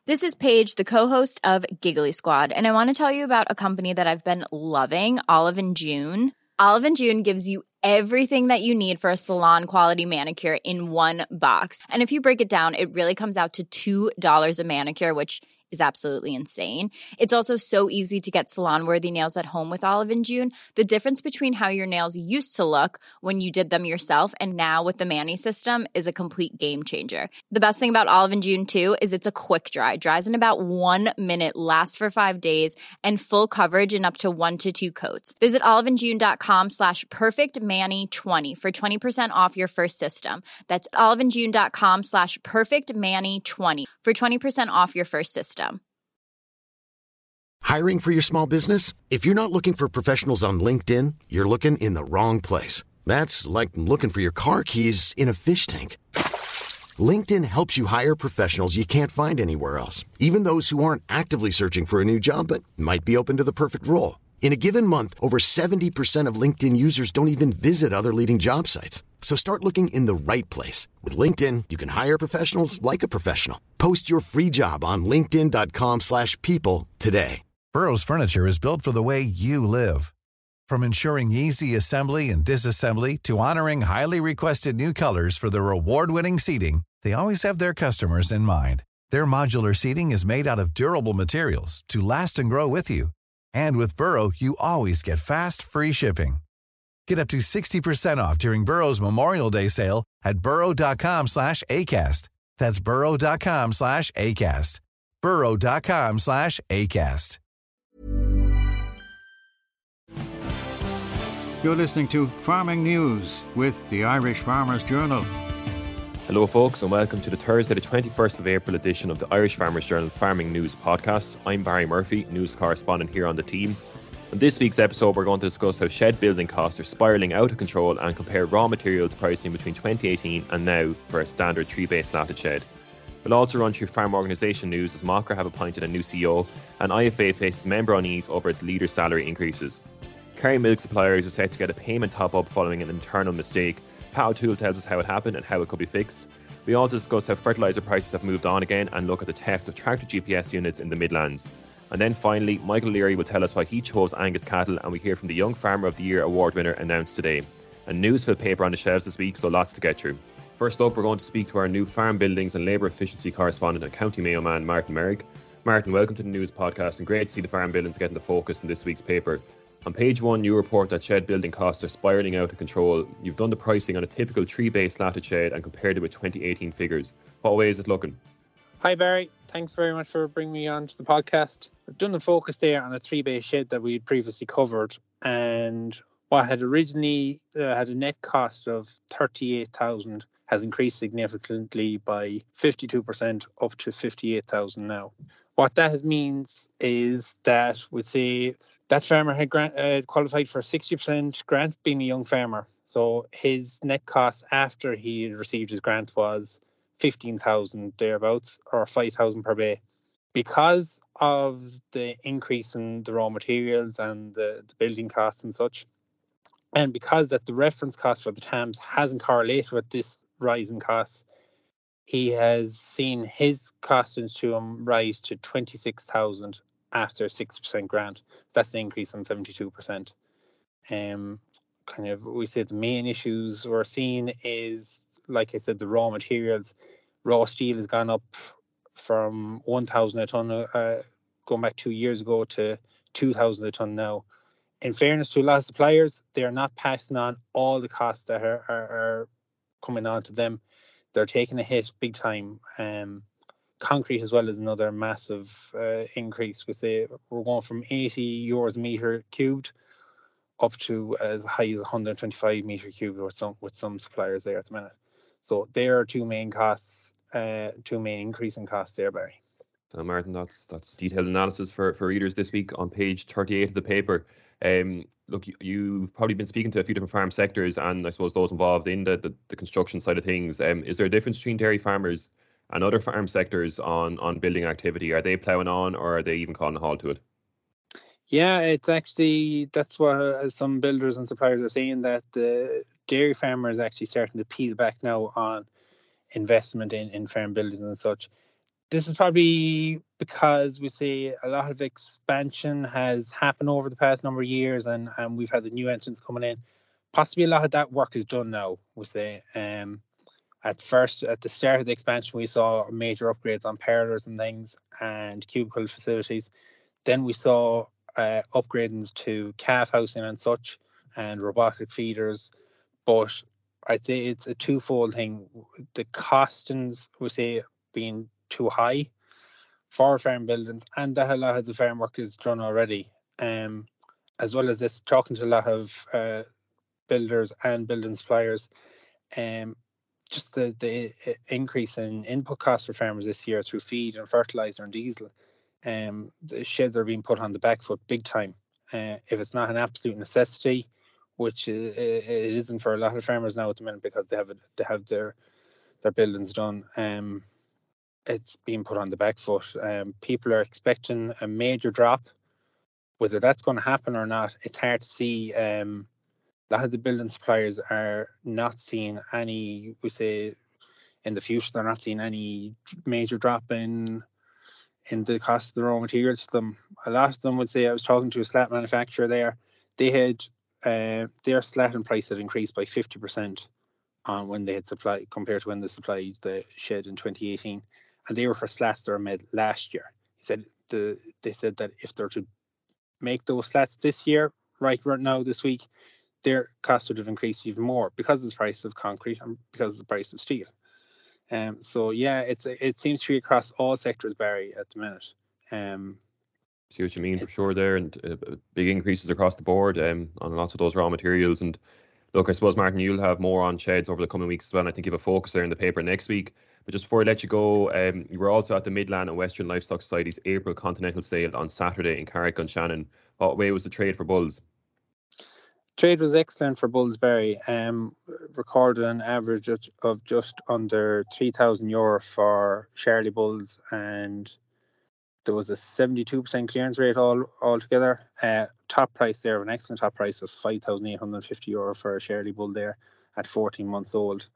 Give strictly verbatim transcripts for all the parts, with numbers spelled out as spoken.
This is Paige, the co-host of Giggly Squad, and I want to tell you about a company that I've been loving, Olive and June. Olive and June gives you everything that you need for a salon-quality manicure in one box. And if you break it down, it really comes out to two dollars a manicure, which is absolutely insane. It's also so easy to get salon-worthy nails at home with Olive and June. The difference between how your nails used to look when you did them yourself and now with the Mani system is a complete game changer. The best thing about Olive and June, too, is it's a quick dry. Dries in about one minute, lasts for five days, and full coverage in up to one to two coats. Visit oliveandjune.com slash perfectmani20 for twenty percent off your first system. That's oliveandjune.com slash perfectmani20 for twenty percent off your first system. Hiring for your small business? If you're not looking for professionals on LinkedIn, you're looking in the wrong place. That's like looking for your car keys in a fish tank. LinkedIn helps you hire professionals you can't find anywhere else, even those who aren't actively searching for a new job but might be open to the perfect role. In a given month, over seventy percent of LinkedIn users don't even visit other leading job sites. So start looking in the right place. With LinkedIn, you can hire professionals like a professional. Post your free job on linkedin.com slash people today. Burrow's furniture is built for the way you live. From ensuring easy assembly and disassembly to honoring highly requested new colors for their award-winning seating, they always have their customers in mind. Their modular seating is made out of durable materials to last and grow with you. And with Burrow, you always get fast, free shipping. Get up to sixty percent off during Burrow's Memorial Day sale at burrow.com slash ACAST. That's burrow.com slash ACAST. burrow.com slash ACAST. You're listening to Farming News with the Irish Farmers Journal. Hello folks and welcome to the Thursday the twenty-first of April edition of the Irish Farmers Journal Farming News podcast. I'm Barry Murphy, news correspondent here on the team. In this week's episode we're going to discuss how shed building costs are spiralling out of control and compare raw materials pricing between twenty eighteen and now for a standard tree-based slatted shed. We'll also run through farm organisation news as Mocker have appointed a new C E O and I F A faces member unease over its leader salary increases. Kerry Milk Suppliers is set to get a payment top-up following an internal mistake. Pat O'Toole tells us how it happened and how it could be fixed. We also discuss how fertiliser prices have moved on again and look at the theft of tractor G P S units in the Midlands. And then finally, Michael Leary will tell us why he chose Angus cattle, and we hear from the Young Farmer of the Year award winner announced today. And news for the paper on the shelves this week, so lots to get through. First up, we're going to speak to our new farm buildings and labour efficiency correspondent and County Mayo man, Martin Merrick. Martin, welcome to the news podcast and great to see the farm buildings get into focus in this week's paper. On page one, you report that shed building costs are spiralling out of control. You've done the pricing on a typical tree-based slatted shed and compared it with twenty eighteen figures. What way is it looking? Hi Barry, thanks very much for bringing me on to the podcast. I've done the focus there on a three-based shed that we had previously covered, and what had originally uh, had a net cost of thirty-eight thousand has increased significantly by fifty-two percent up to fifty-eight thousand now. What that means is that we say that farmer had grant, uh, qualified for a sixty percent grant being a young farmer. So his net cost after he had received his grant was fifteen thousand thereabouts, or five thousand per bay. Because of the increase in the raw materials and the, the building costs and such, and because that the reference cost for the T A Ms hasn't correlated with this rise in costs, he has seen his cost to him rise to twenty-six thousand after a six percent grant. That's an increase on seventy-two percent. Um, kind of, we say the main issues we're seeing is, like I said, the raw materials. Raw steel has gone up from one thousand a tonne uh, going back two years ago to two thousand a tonne now. In fairness to a lot of suppliers, they are not passing on all the costs that are, are, are coming on to them. They're taking a hit big time. Um, concrete as well is another massive uh, increase. We say we're going from eighty euros a metre cubed up to as high as one hundred twenty-five metre cubed with some, with some suppliers there at the minute. So there are two main costs, uh, two main increasing costs there, Barry. So Martin, that's that's detailed analysis for, for readers this week on page thirty-eight of the paper. Um, look, you, you've probably been speaking to a few different farm sectors and I suppose those involved in the, the, the construction side of things. Um, is there a difference between dairy farmers and other farm sectors on, on building activity? Are they ploughing on or are they even calling a halt to it? Yeah, it's actually, that's what uh, some builders and suppliers are saying, that the dairy farmer is actually starting to peel back now on investment in, in farm buildings and such. this is probably because we see a lot of expansion has happened over the past number of years, and, and we've had the new entrants coming in. Possibly a lot of that work is done now, we say. Um, at first, at the start of the expansion, we saw major upgrades on parlours and things and cubicle facilities. Then we saw uh, upgrades to calf housing and such, and robotic feeders. But I'd say it's a twofold thing. The costings, we say, being too high for farm buildings, and that a lot of the farm work is done already. Um, as well as this, talking to a lot of uh, builders and building suppliers, um, just the, the increase in input costs for farmers this year through feed and fertilizer and diesel, um, the sheds are being put on the back foot big time. Uh, if it's not an absolute necessity, which it, it isn't for a lot of farmers now at the minute because they have it, they have their their buildings done, um, it's being put on the back foot. Um, people are expecting a major drop. Whether that's going to happen or not, it's hard to see. Um, a lot of the building suppliers are not seeing any, we say, in the future, they're not seeing any major drop in in the cost of the raw materials to them. A lot of them would say, I was talking to a slat manufacturer there, they had uh, their slatting price had increased by fifty percent on when they had supplied compared to when they supplied the shed in twenty eighteen. And they were for slats that were made last year. He said the they said that if they're to make those slats this year, right, right now, this week, their cost would have increased even more because of the price of concrete and because of the price of steel. Um, so yeah, it's it seems to be across all sectors, Barry, at the minute. Um, See what you mean for sure there, and uh, big increases across the board um, on lots of those raw materials. And look, I suppose, Martin, you'll have more on sheds over the coming weeks as well. And I think you have a focus there in the paper next week. But just before I let you go, um, you were also at the Midland and Western Livestock Society's April Continental Sale on Saturday in Carrick-on-Shannon. What way was the trade for bulls? Trade was excellent for Bullsberry. Um, recorded an average of, of just under three thousand euro for Shirley bulls, and there was a seventy-two percent clearance rate all altogether. Uh, top price there, an excellent top price of five thousand eight hundred fifty euro for a Shirley bull there at fourteen months old.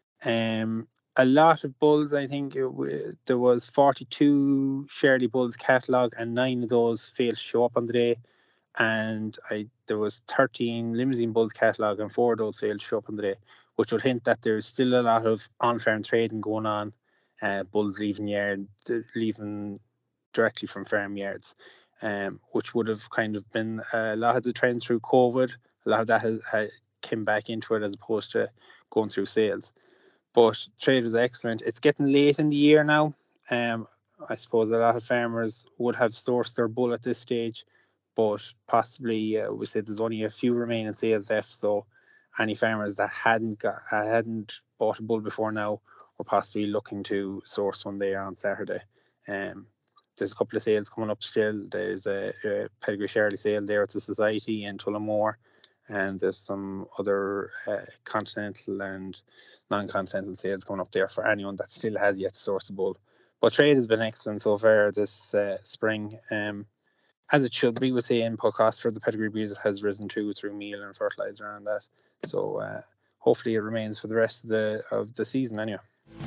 Um, a lot of bulls, I think it w- there was forty-two Shirley bulls catalogue, and nine of those failed to show up on the day. And I there was thirteen limousine bulls catalogue, and four of those failed to show up on the day, which would hint that there's still a lot of on-farm trading going on. Uh, bulls leaving yard, leaving directly from farm yards, um, which would have kind of been a lot of the trend through COVID. A lot of that has, has came back into it as opposed to going through sales. But trade was excellent. It's getting late in the year now. Um, I suppose a lot of farmers would have sourced their bull at this stage, but possibly uh, we said there's only a few remaining sales left. So any farmers that hadn't got hadn't bought a bull before now were possibly looking to source one there on Saturday. Um, there's a couple of sales coming up still. There's a, a Pedigree Shirley sale there at the Society in Tullamore, and there's some other uh, continental and non-continental sales coming up there for anyone that still has yet to source a bull. But trade has been excellent so far this uh, spring. Um, As it should be, we say input cost for the pedigree breeds has risen too through meal and fertilizer and that. So uh, hopefully it remains for the rest of the of the season anyway.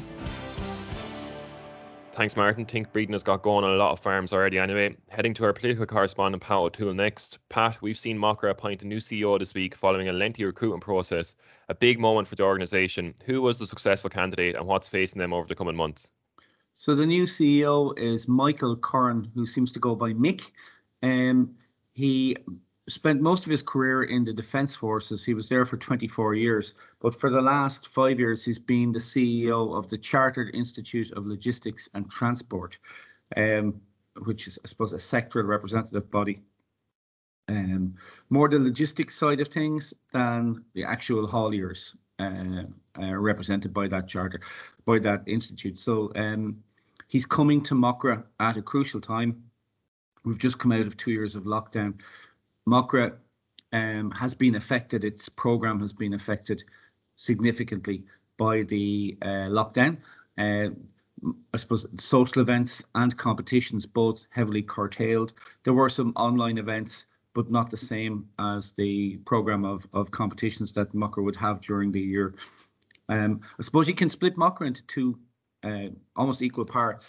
Thanks, Martin. Think breeding has got going on a lot of farms already anyway. Heading to our political correspondent, Pat O'Toole, next. Pat, we've seen Mockra appoint a new C E O this week following a lengthy recruitment process. A big moment for the organisation. Who was the successful candidate and what's facing them over the coming months? So the new C E O is Michael Curran, who seems to go by Mick. Um, he spent most of his career in the Defence Forces. He was there for twenty-four years. But for the last five years, he's been the C E O of the Chartered Institute of Logistics and Transport, um, which is, I suppose, a sectoral representative body. Um, more the logistics side of things than the actual hauliers uh, uh, represented by that charter, by that institute. So um, he's coming to Mockra at a crucial time. We've just come out of two years of lockdown. Mockra um, has been affected, its programme has been affected significantly by the uh, lockdown. Uh, I suppose social events and competitions both heavily curtailed. There were some online events, but not the same as the programme of, of competitions that Mockra would have during the year. Um, I suppose you can split Mockra into two uh, almost equal parts.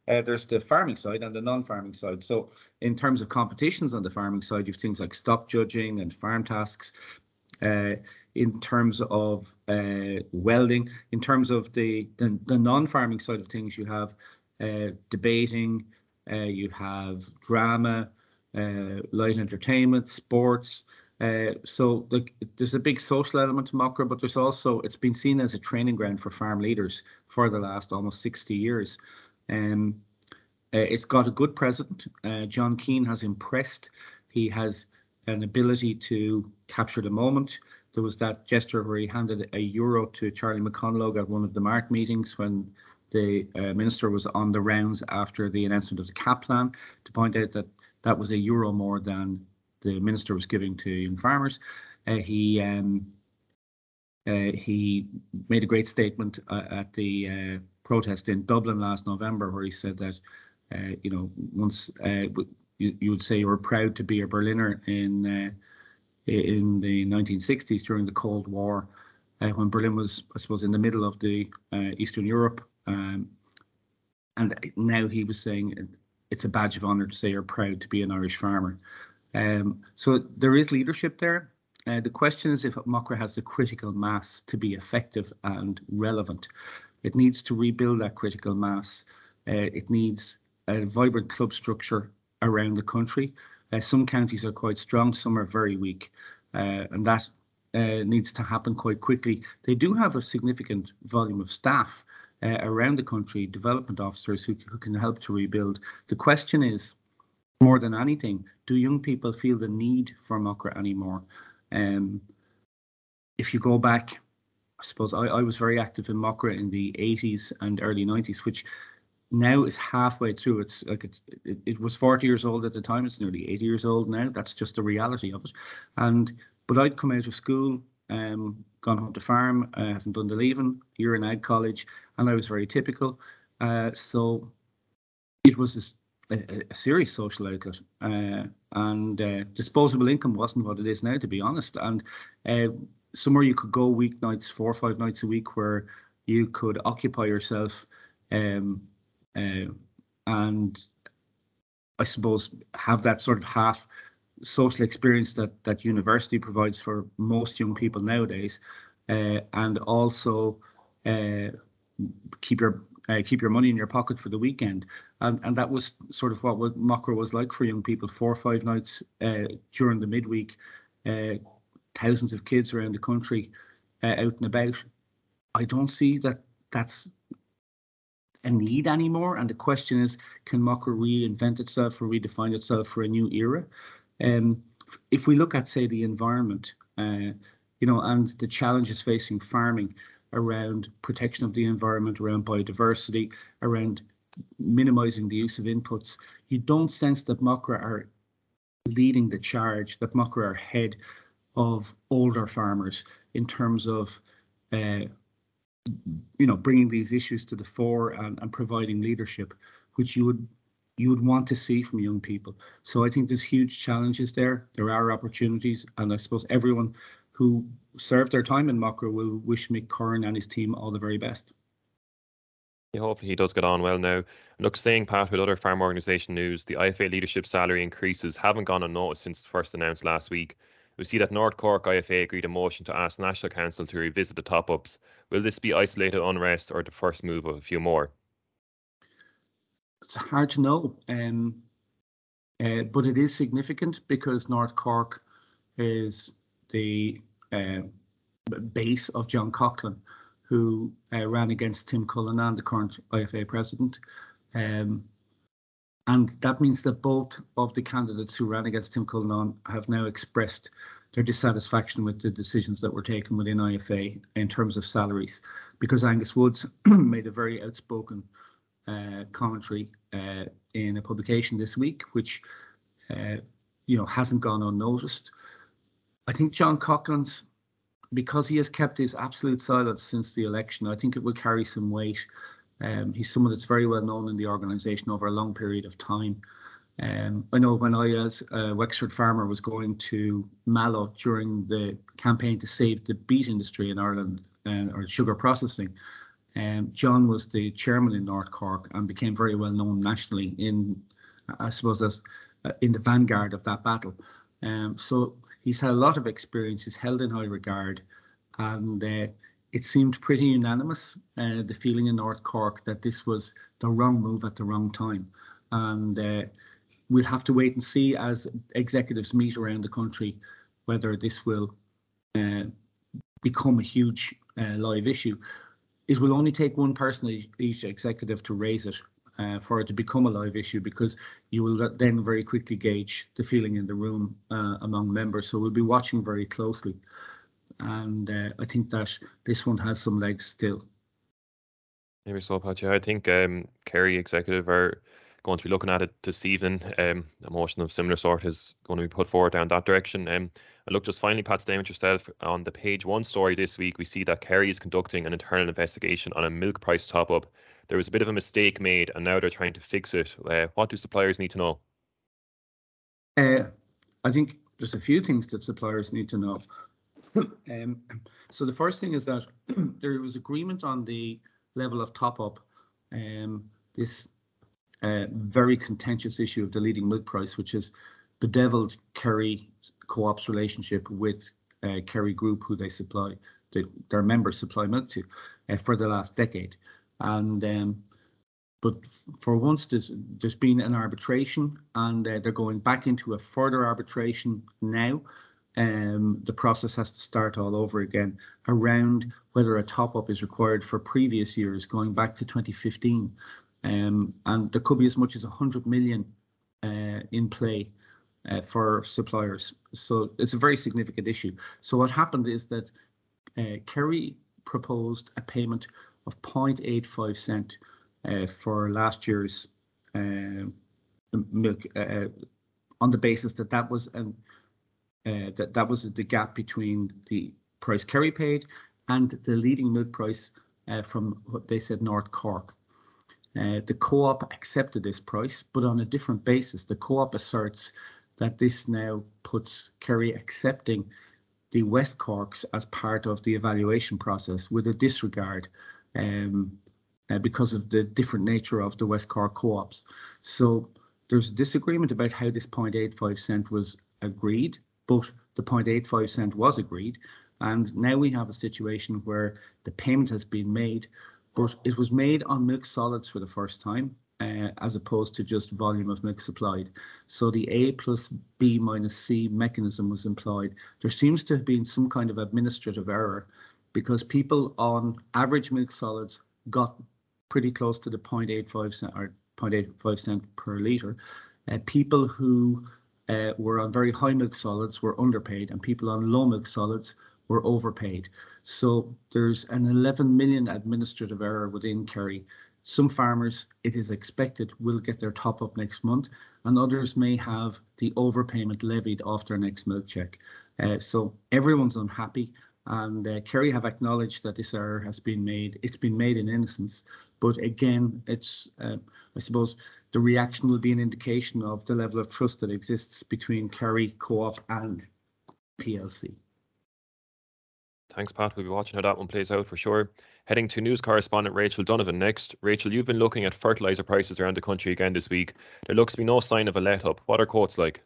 Uh, there's the farming side and the non-farming side. So in terms of competitions on the farming side, you have things like stock judging and farm tasks. Uh, in terms of uh, welding, in terms of the, the, the non-farming side of things, you have uh, debating, uh, you have drama, uh, light entertainment, sports. Uh, so the, there's a big social element to Muckrow, but there's also, it's been seen as a training ground for farm leaders for the last almost sixty years. Um, uh, it's got a good president. Uh, John Keane has impressed. He has an ability to capture the moment. There was that gesture where he handed a euro to Charlie McConalogue at one of the Mark meetings when the uh, minister was on the rounds after the announcement of the CAP plan, to point out that that was a euro more than the minister was giving to young farmers. Uh, he um, uh, he made a great statement uh, at the uh, protest in Dublin last November, where he said that uh, you know once uh, you, you would say you were proud to be a Berliner in uh, in the nineteen sixties during the Cold War, uh, when Berlin was, I suppose, in the middle of the uh, Eastern Europe. Um, and now he was saying it's a badge of honour to say you're proud to be an Irish farmer. Um, so there is leadership there. Uh, the question is if Muckrow has the critical mass to be effective and relevant. It needs to rebuild that critical mass. Uh, it needs a vibrant club structure around the country. Uh, some counties are quite strong, some are very weak, uh, and that uh, needs to happen quite quickly. They do have a significant volume of staff uh, around the country, development officers who, who can help to rebuild. The question is, more than anything, do young people feel the need for Muckrow anymore? Um, if you go back, I suppose I, I was very active in Muckrow in the eighties and early nineties, which now is halfway through. It's like it's it, it was forty years old at the time. It's nearly eighty years old now. That's just the reality of it. And but I'd come out of school, um, gone home to farm. I haven't done the leaving year in ag college, and I was very typical. Uh, so it was a, a, a serious social outlet, uh, and uh, disposable income wasn't what it is now, to be honest. And uh, somewhere you could go weeknights, four or five nights a week, where you could occupy yourself. Um, Uh, and I suppose have that sort of half social experience that that university provides for most young people nowadays, uh, and also uh, keep your uh, keep your money in your pocket for the weekend. And and that was sort of what, what Muckrow was like for young people. Four or five nights uh, during the midweek, uh, thousands of kids around the country uh, out and about. I don't see that that's a need anymore, and the question is, can Muckrow reinvent itself or redefine itself for a new era? Um, if we look at, say, the environment, uh, you know, and the challenges facing farming around protection of the environment, around biodiversity, around minimising the use of inputs, you don't sense that Muckrow are leading the charge, that Muckrow are ahead of older farmers in terms of uh, you know, bringing these issues to the fore and, and providing leadership, which you would you would want to see from young people. So I think there's huge challenges there. There are opportunities, and I suppose everyone who served their time in Muckrow will wish Mick Curran and his team all the very best. Yeah, hopefully he does get on well now. And look, staying pat with other farm organisation news, the I F A leadership salary increases haven't gone unnoticed since first announced last week. We see that North Cork I F A agreed a motion to ask National Council to revisit the top-ups. Will this be isolated unrest or the first move of a few more? It's hard to know, um, uh, but it is significant because North Cork is the uh, base of John Coughlin, who uh, ran against Tim Cullinan, the current I F A president. Um, And that means that both of the candidates who ran against Tim Cullinan have now expressed their dissatisfaction with the decisions that were taken within I F A in terms of salaries, because Angus Woods made a very outspoken uh, commentary uh, in a publication this week, which uh, you know hasn't gone unnoticed. I think John Coughlin's, because he has kept his absolute silence since the election, I think it will carry some weight. Um, he's someone that's very well known in the organisation over a long period of time. Um, I know when I, as a Wexford farmer, was going to Mallow during the campaign to save the beet industry in Ireland, uh, or sugar processing, Um, John was the chairman in North Cork and became very well known nationally in, I suppose, as uh, in the vanguard of that battle. Um, so he's had a lot of experience. He's held in high regard, and uh, it seemed pretty unanimous, uh, the feeling in North Cork, that this was the wrong move at the wrong time. And uh, we'll have to wait and see as executives meet around the country whether this will uh, become a huge uh, live issue. It will only take one person each, each executive to raise it uh, for it to become a live issue, because you will then very quickly gauge the feeling in the room uh, among members. So we'll be watching very closely. And uh, I think that this one has some legs still. Maybe so, Pat. Yeah, I think um, Kerry executive are going to be looking at it this evening. Um, a motion of similar sort is going to be put forward down that direction. Um, and look, just finally, Pat, staying with yourself, on the page one story this week, we see that Kerry is conducting an internal investigation on a milk price top-up. There was a bit of a mistake made, and now they're trying to fix it. Uh, what do suppliers need to know? Uh, I think there's a few things that suppliers need to know. um, so the first thing is that there was agreement on the level of top-up. Um, this uh, very contentious issue of the leading milk price, which has bedeviled Kerry Co-op's relationship with uh, Kerry Group, who they supply, the, their members supply milk to, uh, for the last decade. And um, but for once, there's, there's been an arbitration, and uh, they're going back into a further arbitration now. Um, the process has to start all over again around whether a top-up is required for previous years, going back to twenty fifteen. Um, and there could be as much as one hundred million uh, in play uh, for suppliers. So it's a very significant issue. So what happened is that uh, Kerry proposed a payment of zero point eight five cent uh, for last year's uh, milk uh, on the basis that that was an Uh, that that was the gap between the price Kerry paid and the leading milk price uh, from what they said North Cork. Uh, the Co-op accepted this price, but on a different basis. The Co-op asserts that this now puts Kerry accepting the West Corks as part of the evaluation process with a disregard um, uh, because of the different nature of the West Cork Co-ops. So there's a disagreement about how this zero point eight five cent was agreed, but the zero point eight five cent was agreed. And now we have a situation where the payment has been made, but it was made on milk solids for the first time, uh, as opposed to just volume of milk supplied. So the A plus B minus C mechanism was employed. There seems to have been some kind of administrative error, because people on average milk solids got pretty close to the zero point eight five cent or zero point eight five cent per litre. Uh, people who Uh, were on very high milk solids were underpaid, and people on low milk solids were overpaid. So there's an eleven million administrative error within Kerry. Some farmers, it is expected, will get their top up next month, and others may have the overpayment levied off their next milk check. Uh, so everyone's unhappy, and uh, Kerry have acknowledged that this error has been made. It's been made in innocence, but again, it's uh, I suppose the reaction will be an indication of the level of trust that exists between Kerry Co-op and P L C. Thanks, Pat. We'll be watching how that one plays out for sure. Heading to news correspondent Rachel Donovan next. Rachel, you've been looking at fertiliser prices around the country again this week. There looks to be no sign of a let-up. What are quotes like?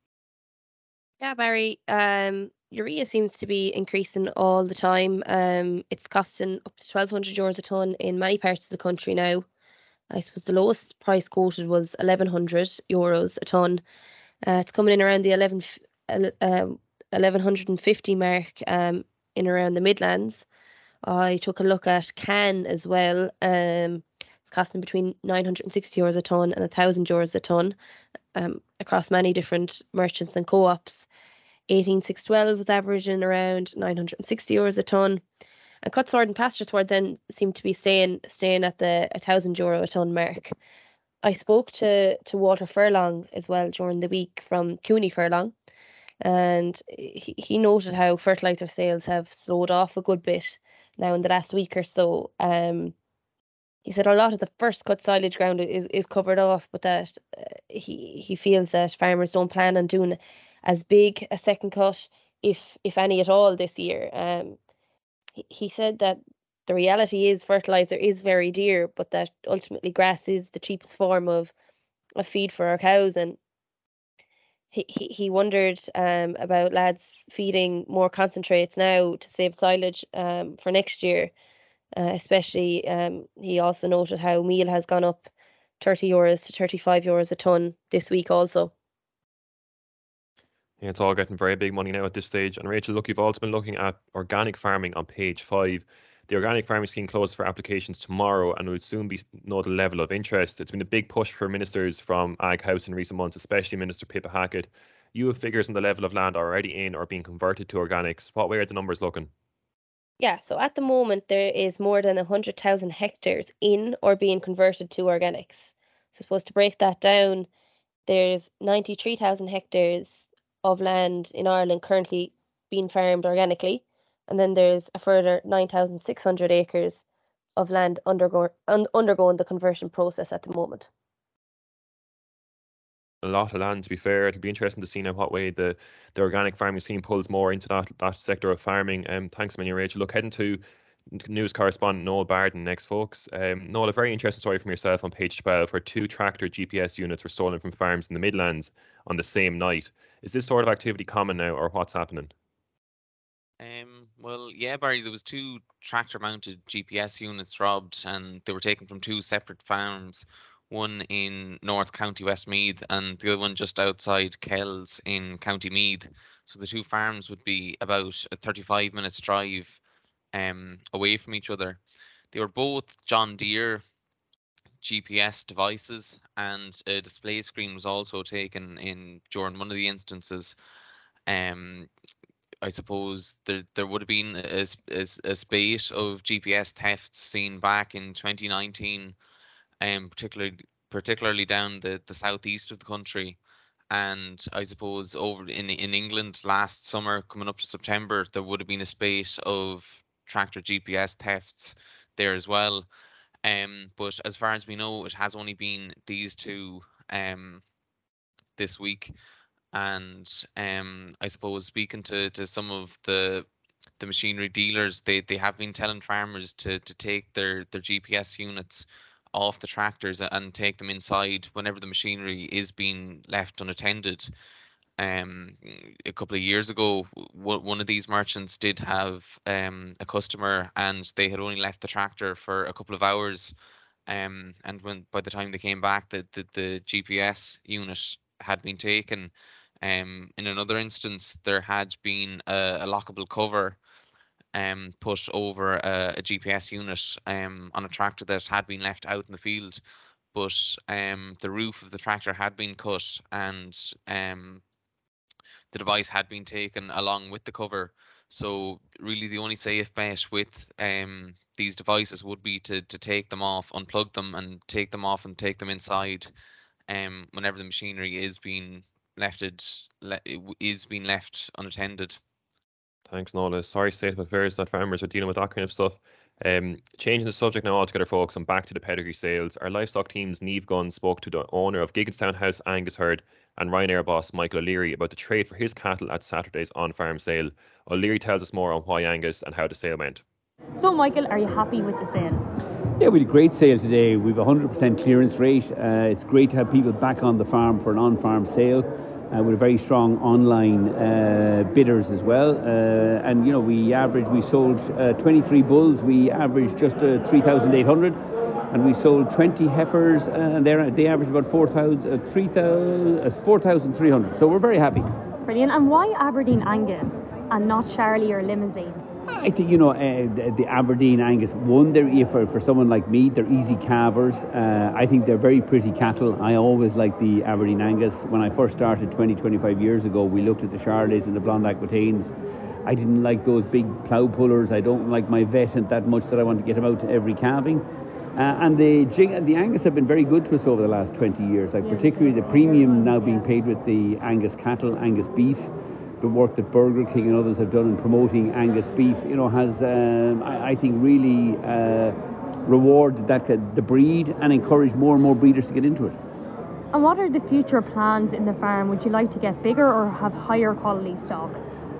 Yeah, Barry. Um, urea seems to be increasing all the time. Um, it's costing up to twelve hundred euros a tonne in many parts of the country now. I suppose the lowest price quoted was eleven hundred euros a tonne. Uh, it's coming in around the eleven, uh, eleven fifty mark um, in around the Midlands. I took a look at CAN as well. Um, it's costing between nine hundred sixty euros a tonne and one thousand euros a tonne um, across many different merchants and co-ops. eighteen six twelve was averaging around nine hundred sixty euros a tonne. And Cutsword and Pasturesword then seem to be staying staying at the one thousand euro a tonne mark. I spoke to, to Walter Furlong as well during the week from Cooney Furlong, and he, he noted how fertiliser sales have slowed off a good bit now in the last week or so. Um, he said a lot of the first cut silage ground is, is covered off, but that uh, he, he feels that farmers don't plan on doing as big a second cut, if if any at all, this year. Um, he said that the reality is fertilizer is very dear, but that ultimately grass is the cheapest form of, of feed for our cows. And he, he, he wondered um, about lads feeding more concentrates now to save silage um, for next year. Uh, especially, um, he also noted how meal has gone up thirty euros to thirty-five euros a tonne this week also. Yeah, it's all getting very big money now at this stage. And Rachel, look, you've also been looking at organic farming on page five. The organic farming scheme closes for applications tomorrow and will soon be know the level of interest. It's been a big push for ministers from Ag House in recent months, especially Minister Pippa Hackett. You have figures on the level of land already in or being converted to organics. What way are the numbers looking? Yeah, so at the moment there is more than one hundred thousand hectares in or being converted to organics. So supposed to break that down, there's ninety-three thousand hectares of land in Ireland currently being farmed organically, and then there's a further nine thousand six hundred acres of land undergo- un- undergoing the conversion process at the moment. A lot of land, to be fair. It'll be interesting to see now what way the, the organic farming scheme pulls more into that that sector of farming. Um, thanks, many Rachel. Look, heading to news correspondent Noel Barden next, folks. Um, Noel, a very interesting story from yourself on page twelve, where two tractor G P S units were stolen from farms in the Midlands on the same night. Is this sort of activity common now, or what's happening? Um, well, yeah, Barry, there was two tractor-mounted G P S units robbed, and they were taken from two separate farms. One in North County Westmeath and the other one just outside Kells in County Meath. So the two farms would be about a thirty-five minutes drive um, away from each other. They were both John Deere G P S devices, and a display screen was also taken in during one of the instances. Um, I suppose there there would have been a, a, a spate of G P S thefts seen back in twenty nineteen. Um, particularly particularly down the, the southeast of the country, and I suppose over in in England last summer, coming up to September, there would have been a spate of tractor G P S thefts there as well. Um, but as far as we know, it has only been these two um this week, and um I suppose speaking to to some of the the machinery dealers, they they have been telling farmers to to take their their G P S units off the tractors and take them inside whenever the machinery is being left unattended. Um, a couple of years ago, w- one of these merchants did have um, a customer, and they had only left the tractor for a couple of hours. Um, and when by the time they came back, the, the, the G P S unit had been taken. Um, in another instance, there had been a, a lockable cover um put over a, a G P S unit um on a tractor that had been left out in the field, but um the roof of the tractor had been cut, and um the device had been taken along with the cover. So really the only safe bet with um these devices would be to to take them off, unplug them and take them off and take them inside um whenever the machinery is being lefted le- is being left unattended. Thanks, Nola. Sorry state of affairs that farmers are dealing with that kind of stuff. Um, changing the subject now altogether, folks, and back to the pedigree sales. Our livestock team's Niamh Gunn spoke to the owner of Gigginstown House Angus Herd and Ryanair boss Michael O'Leary about the trade for his cattle at Saturday's on-farm sale. O'Leary tells us more on why Angus and how the sale went. So, Michael, are you happy with the sale? Yeah, we had a great sale today. We have a one hundred percent clearance rate. Uh, it's great to have people back on the farm for an on-farm sale. Uh, with a very strong online uh, bidders as well, uh, and you know we averaged we sold uh, twenty-three bulls. We averaged just uh, three thousand eight hundred, and we sold twenty heifers, uh, and they they averaged about four thousand, uh, three thousand, uh, four thousand three hundred. So we're very happy. Brilliant. And why Aberdeen Angus and not Charlie or Limousin? I think, you know, uh, the, the Aberdeen Angus, one, they're, for, for someone like me, they're easy calvers. Uh, I think they're very pretty cattle. I always liked the Aberdeen Angus. When I first started twenty, twenty-five years ago, we looked at the Charleys and the Blonde Aquitaines. I didn't like those big plough pullers. I don't like my vet that much that I want to get them out to every calving. Uh, and the the Angus have been very good to us over the last twenty years, like particularly the premium now being paid with the Angus cattle, Angus beef. The work that Burger King and others have done in promoting Angus beef, you know, has, um, I, I think, really uh, rewarded that the breed and encouraged more and more breeders to get into it. And what are the future plans in the farm? Would you like to get bigger or have higher quality stock?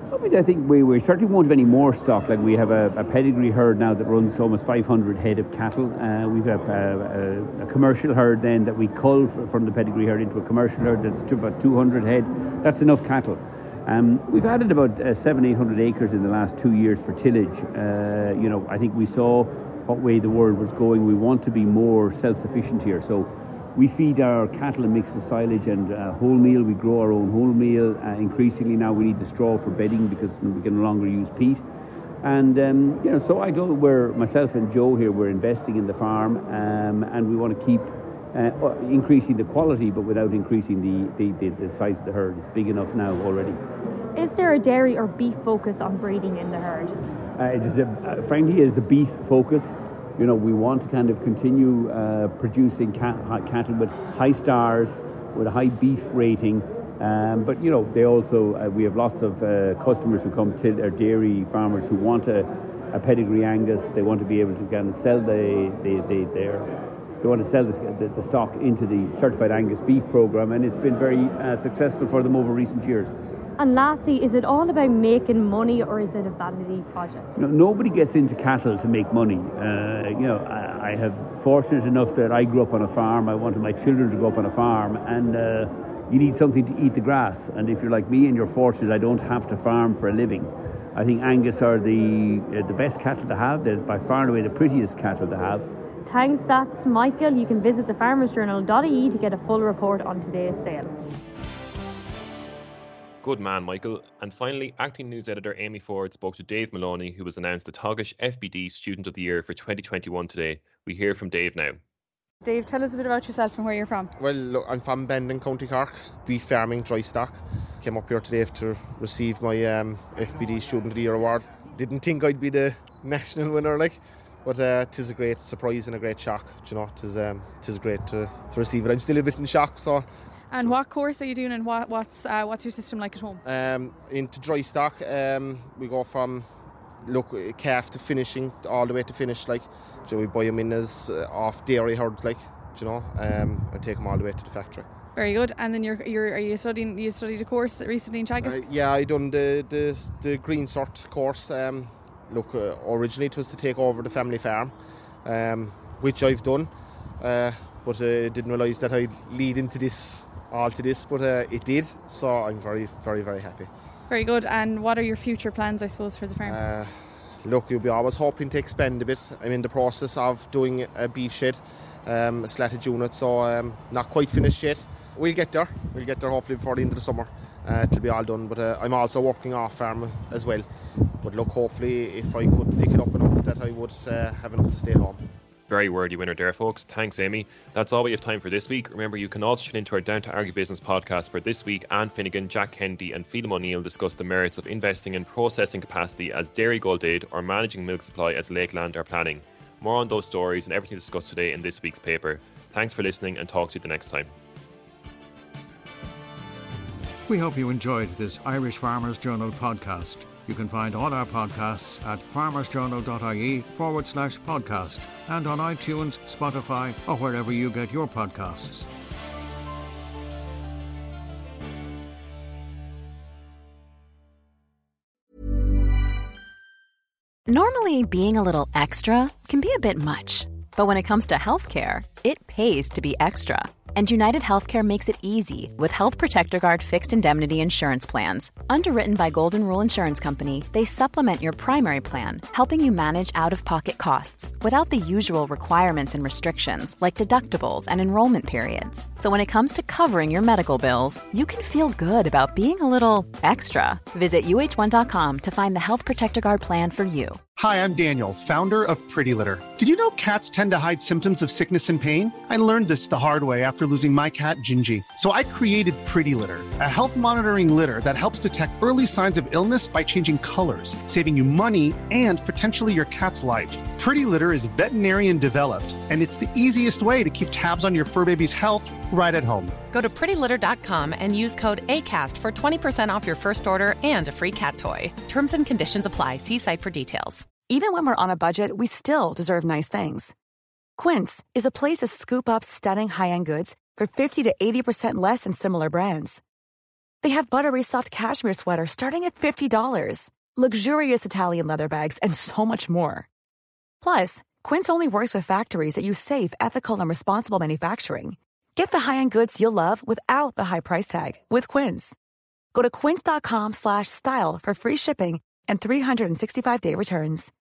I mean, I think we, we certainly won't have any more stock. Like we have a, a pedigree herd now that runs to almost five hundred head of cattle. Uh, we've a, a, a commercial herd then that we cull from the pedigree herd into a commercial herd that's to about two hundred head. That's enough cattle. Um, we've added about uh, seven, eight hundred acres in the last two years for tillage. Uh, you know, I think we saw what way the world was going. We want to be more self-sufficient here. So we feed our cattle a mix of silage and uh, wholemeal. We grow our own wholemeal. Uh, increasingly now we need the straw for bedding because we can no longer use peat. And, um, you know, so I don't, we're, myself and Joe here, we're investing in the farm um, and we want to keep uh, increasing the quality but without increasing the, the, the, the size of the herd. It's big enough now already. Is there a dairy or beef focus on breeding in the herd? Uh, it is a, uh, frankly, it is a beef focus. You know, we want to kind of continue uh, producing cat, cattle with high stars, with a high beef rating. Um, but, you know, they also, uh, we have lots of uh, customers who come to our dairy farmers who want a, a pedigree Angus. They want to be able to kind of sell the, the, the, their, they want to sell the, the, the stock into the Certified Angus Beef program. And it's been very uh, successful for them over recent years. And lastly, is it all about making money or is it a vanity project? You know, nobody gets into cattle to make money. Uh, you know, I, I have fortunate enough that I grew up on a farm. I wanted my children to grow up on a farm, and uh, you need something to eat the grass. And if you're like me and you're fortunate, I don't have to farm for a living. I think Angus are the uh, the best cattle to have. They're by far and away the prettiest cattle to have. Thanks, that's Michael. You can visit the farmers journal dot I E to get a full report on today's sale. Good man, Michael. And finally, acting news editor Amy Ford spoke to Dave Maloney, who was announced the Taoiseach F B D Student of the Year for twenty twenty-one today. We hear from Dave now. Dave, tell us a bit about yourself and where you're from. Well, look, I'm from Bendon, County Cork, beef farming, dry stock. Came up here today to receive my um, F B D Student of the Year award. Didn't think I'd be the national winner, like, but uh, 'tis a great surprise and a great shock. Do you know, 'tis um, 'tis great to, to receive it. I'm still a bit in shock, so. And what course are you doing, and what, what's uh, what's your system like at home? Um, into dry stock, um, we go from look calf to finishing, all the way to finish. Like, so we buy them in as uh, off dairy herd, like, you know, um, and take them all the way to the factory. Very good. And then you're you're are you studying? You studied a course recently in Teagasc? Uh, yeah, I done the the the green cert course. Um, look, uh, originally it was to take over the family farm, um, which I've done, uh, but I uh, didn't realise that I'd lead into this. all to this, but uh, it did, so I'm very, very, very happy. Very good. And what are your future plans, I suppose, for the farm? Uh, look, you'll be always hoping to expand a bit. I'm in the process of doing a beef shed, um, a slatted unit, so um, not quite finished yet. We'll get there. We'll get there hopefully before the end of the summer. Uh, it'll be all done, but uh, I'm also working off farm as well. But look, hopefully if I could pick it up enough that I would uh, have enough to stay at home. Very wordy winner there, folks. Thanks, Amy. That's all we have time for this week. Remember, you can also tune into our Down to Argue Business podcast, where this week Anne Finnegan, Jack Kennedy and Phelim O'Neill discuss the merits of investing in processing capacity as Dairygold did, or managing milk supply as Lakeland are planning. More on those stories and everything discussed today in this week's paper. Thanks for listening, and talk to you the next time. We hope you enjoyed this Irish Farmers Journal podcast. You can find all our podcasts at farmersjournal.ie forward slash podcast and on iTunes, Spotify, or wherever you get your podcasts. Normally, being a little extra can be a bit much, but when it comes to healthcare, it pays to be extra. And United Healthcare makes it easy with Health Protector Guard fixed indemnity insurance plans. Underwritten by Golden Rule Insurance Company, they supplement your primary plan, helping you manage out-of-pocket costs without the usual requirements and restrictions like deductibles and enrollment periods. So when it comes to covering your medical bills, you can feel good about being a little extra. Visit U H one dot com to find the Health Protector Guard plan for you. Hi, I'm Daniel, founder of Pretty Litter. Did you know cats tend to hide symptoms of sickness and pain? I learned this the hard way after losing my cat, Gingy. So I created Pretty Litter, a health monitoring litter that helps detect early signs of illness by changing colors, saving you money and potentially your cat's life. Pretty Litter is veterinarian developed, and it's the easiest way to keep tabs on your fur baby's health right at home. Go to pretty litter dot com and use code ACAST for twenty percent off your first order and a free cat toy. Terms and conditions apply. See site for details. Even when we're on a budget, we still deserve nice things. Quince is a place to scoop up stunning high-end goods for fifty to eighty percent less than similar brands. They have buttery soft cashmere sweaters starting at fifty dollars, luxurious Italian leather bags, and so much more. Plus, Quince only works with factories that use safe, ethical, and responsible manufacturing. Get the high-end goods you'll love without the high price tag with Quince. Go to quince.com slash style for free shipping and three sixty-five day returns.